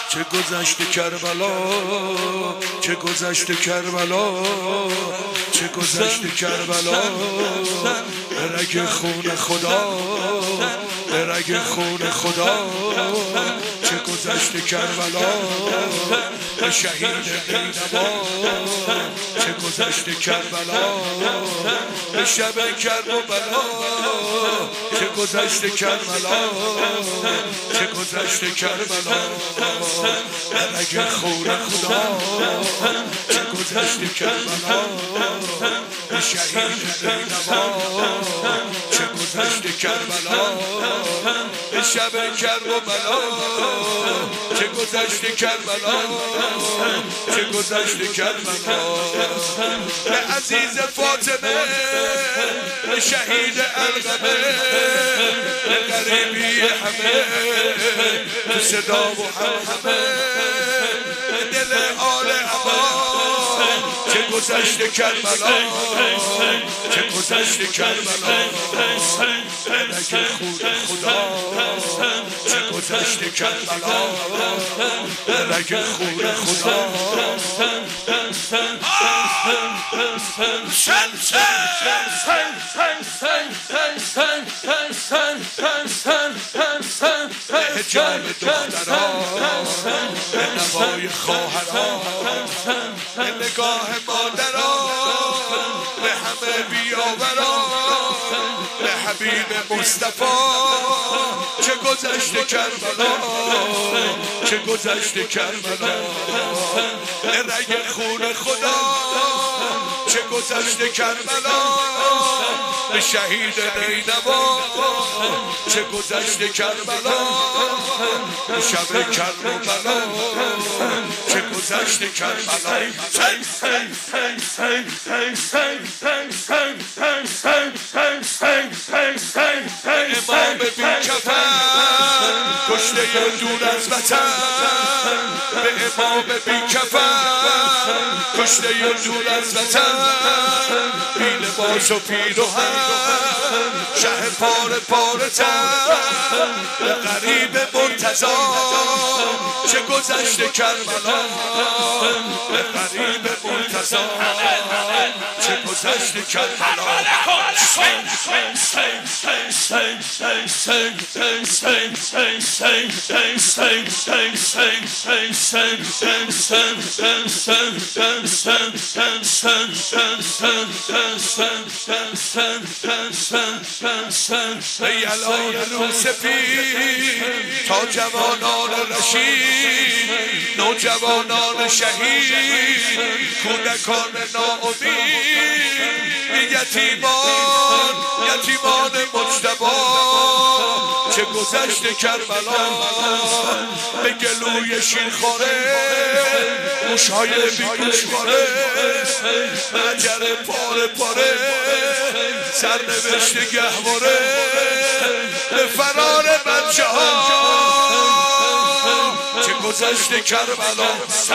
چه گذشت کربلا، چه گذشت کربلا، چه گذشت کربلا، به رگ خون خدا، به رگ خون خدا، چه گذشت کربلا، به شهید بینوا، چه گذشت کربلا، به شب کرب و بلا، چه گذشت کربلا، چه گذشت کربلا، به رگ خون خدا، چه گذشت کربلا، به شهید بینوا، چه گذشت کربلا، به شب کرب و بلا، چه گذشت کربلا، چه گذشت کربلا، به عزیز فاطمه، به شهید القمه، به غریبی همه، تو صدا و همه، به دل آل امان، چه گذشت کربلا، چه گذشت کربلا، رگ خون خدا، چه گذشت کربلا، رگ خون خدا، به جان دختران، به نوای خواهران، به نگاه مادران، به همه بیاوران، به حبیب مصطفی، چه گذشت کربلا، چه گذشت کربلا، به رگ خون خدا، چه گذشت کربلا، به شهید نینوا، چه گذشت کربلا، به شب کرب و بلا، چه گذشت کربلا، امام بی کفن کشته دور از وطن، به امام بی کفن کشته دور از وطن، بی لباس و پیراهن، شه پاره پاره تن، به غریب مرتضی، چه گذشت کربلا، به غریب مرتضی، چه گذشت کربلا، ای علای رو سپید تا جوانان رشید، نوجوانان شهید، کودکان ناامید، یتیمان، یتیمان مجتبی، چه گذشت کربلا، به گلوی شیرخواره، گوشهای بیگوشواره، مجر پاره پاره، سرنوشت گهواره، به فرار بچه ها، چه گذشت کربلا،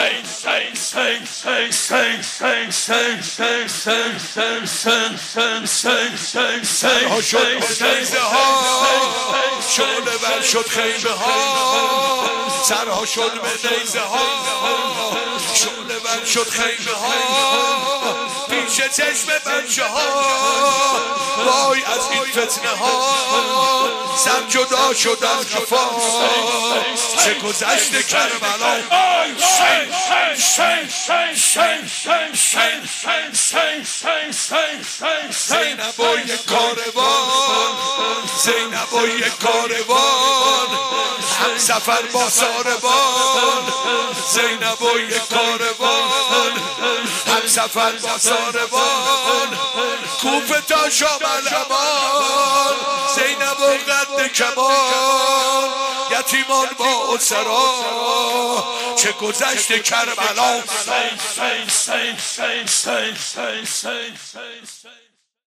سرها شد نیزه ها، شعله ور شد خیمه ها، سرها شد به نیزه ها، شعله ور شد خیمه ها، پیش چشم بچه ها، وای از این فتنه ها، سر جدا شد از خفا، چه گذشت کربلا، زینبای کاروان، زینبای کاروان، هم سفر با ساربان، زینبای کاروان، هم سفر با ساربان، کوفه تا شام الامان، زینب و قد کمان، یتیمان با اسرا، چه گذشت کربلا.